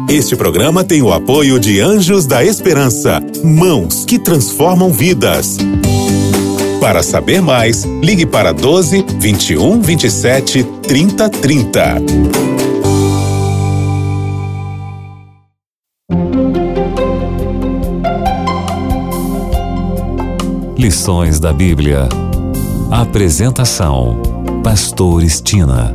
Este programa tem o apoio de Anjos da Esperança, mãos que transformam vidas. Para saber mais, ligue para 12 21 27 30 30. Lições da Bíblia. Apresentação: Pastor Estina.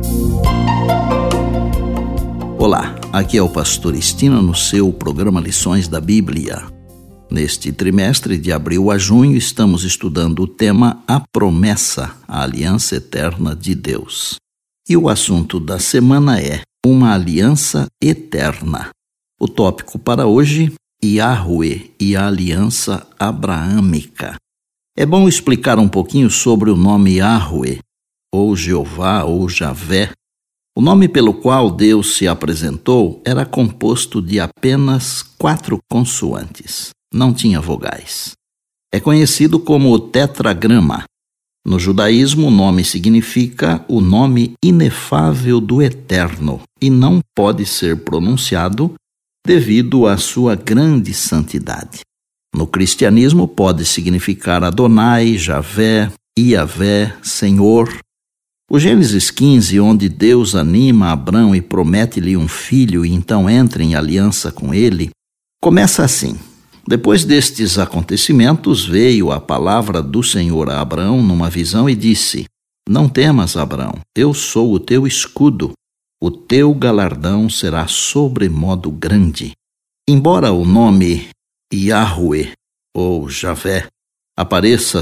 Olá, aqui é o Pastor Estina no seu programa Lições da Bíblia. Neste trimestre, de abril a junho, estamos estudando o tema A Promessa, a Aliança Eterna de Deus. E o assunto da semana é uma aliança eterna. O tópico para hoje, Yahweh e a aliança abraâmica. É bom explicar um pouquinho sobre o nome Yahweh, ou Jeová, ou Javé. O nome pelo qual Deus se apresentou era composto de apenas 4 consoantes. Não tinha vogais. É conhecido como o tetragrama. No judaísmo, o nome significa o nome inefável do Eterno e não pode ser pronunciado devido à sua grande santidade. No cristianismo, pode significar Adonai, Javé, Iavé, Senhor. O Gênesis 15, onde Deus anima Abrão e promete-lhe um filho e então entra em aliança com ele, começa assim. Depois destes acontecimentos, veio a palavra do Senhor a Abrão numa visão e disse: Não temas, Abrão, eu sou o teu escudo, o teu galardão será sobremodo grande. Embora o nome Yahweh, ou Javé, apareça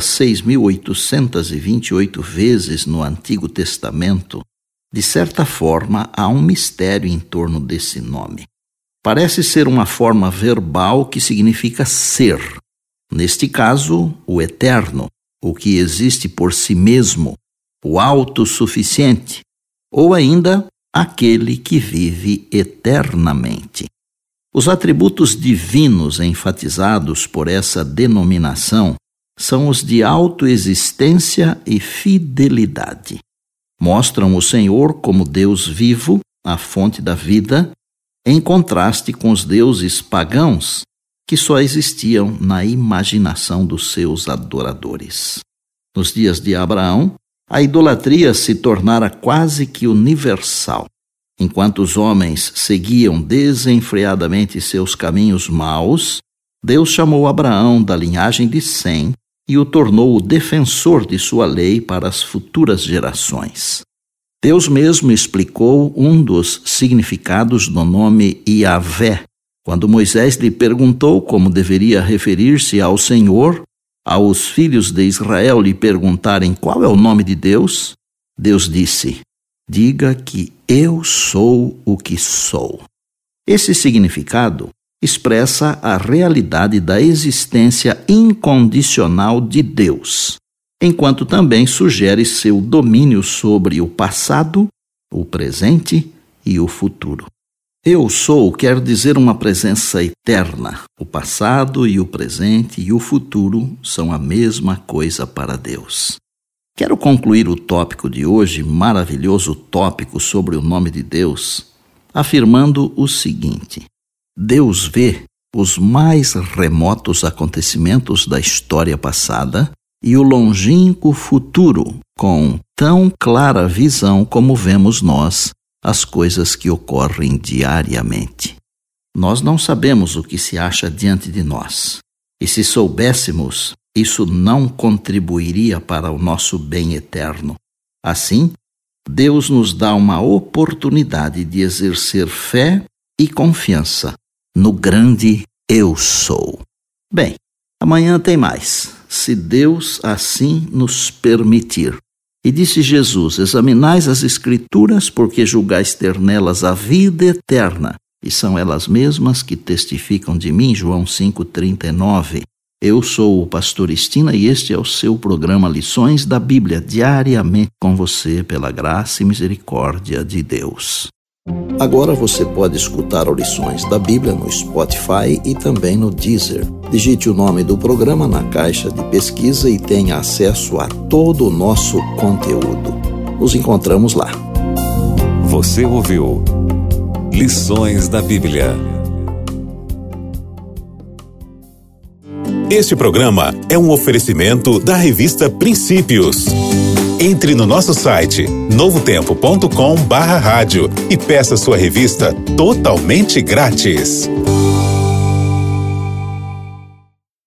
6.828 vezes no Antigo Testamento, de certa forma há um mistério em torno desse nome. Parece ser uma forma verbal que significa ser. Neste caso, o eterno, o que existe por si mesmo, o autossuficiente, ou ainda aquele que vive eternamente. Os atributos divinos enfatizados por essa denominação são os de autoexistência e fidelidade. Mostram o Senhor como Deus vivo, a fonte da vida, em contraste com os deuses pagãos que só existiam na imaginação dos seus adoradores. Nos dias de Abraão, a idolatria se tornara quase que universal. Enquanto os homens seguiam desenfreadamente seus caminhos maus, Deus chamou Abraão da linhagem de Sem e o tornou o defensor de sua lei para as futuras gerações. Deus mesmo explicou um dos significados do nome Iavé. Quando Moisés lhe perguntou como deveria referir-se ao Senhor, aos filhos de Israel lhe perguntarem qual é o nome de Deus, Deus disse: Diga que eu sou o que sou. Esse significado expressa a realidade da existência incondicional de Deus, enquanto também sugere seu domínio sobre o passado, o presente e o futuro. Eu sou quer dizer uma presença eterna. O passado e o presente e o futuro são a mesma coisa para Deus. Quero concluir o tópico de hoje, maravilhoso tópico sobre o nome de Deus, afirmando o seguinte: Deus vê os mais remotos acontecimentos da história passada e o longínquo futuro com tão clara visão como vemos nós as coisas que ocorrem diariamente. Nós não sabemos o que se acha diante de nós, e se soubéssemos, isso não contribuiria para o nosso bem eterno. Assim, Deus nos dá uma oportunidade de exercer fé e confiança no grande Eu Sou. Bem, amanhã tem mais, se Deus assim nos permitir. E disse Jesus: Examinais as Escrituras, porque julgais ter nelas a vida eterna, e são elas mesmas que testificam de mim. João 5,39. Eu sou o Pastor Estina e este é o seu programa Lições da Bíblia, diariamente com você, pela graça e misericórdia de Deus. Agora você pode escutar o Lições da Bíblia no Spotify e também no Deezer. Digite o nome do programa na caixa de pesquisa e tenha acesso a todo o nosso conteúdo. Nos encontramos lá. Você ouviu Lições da Bíblia. Este programa é um oferecimento da revista Princípios. Entre no nosso site novotempo.com/rádio e peça sua revista totalmente grátis.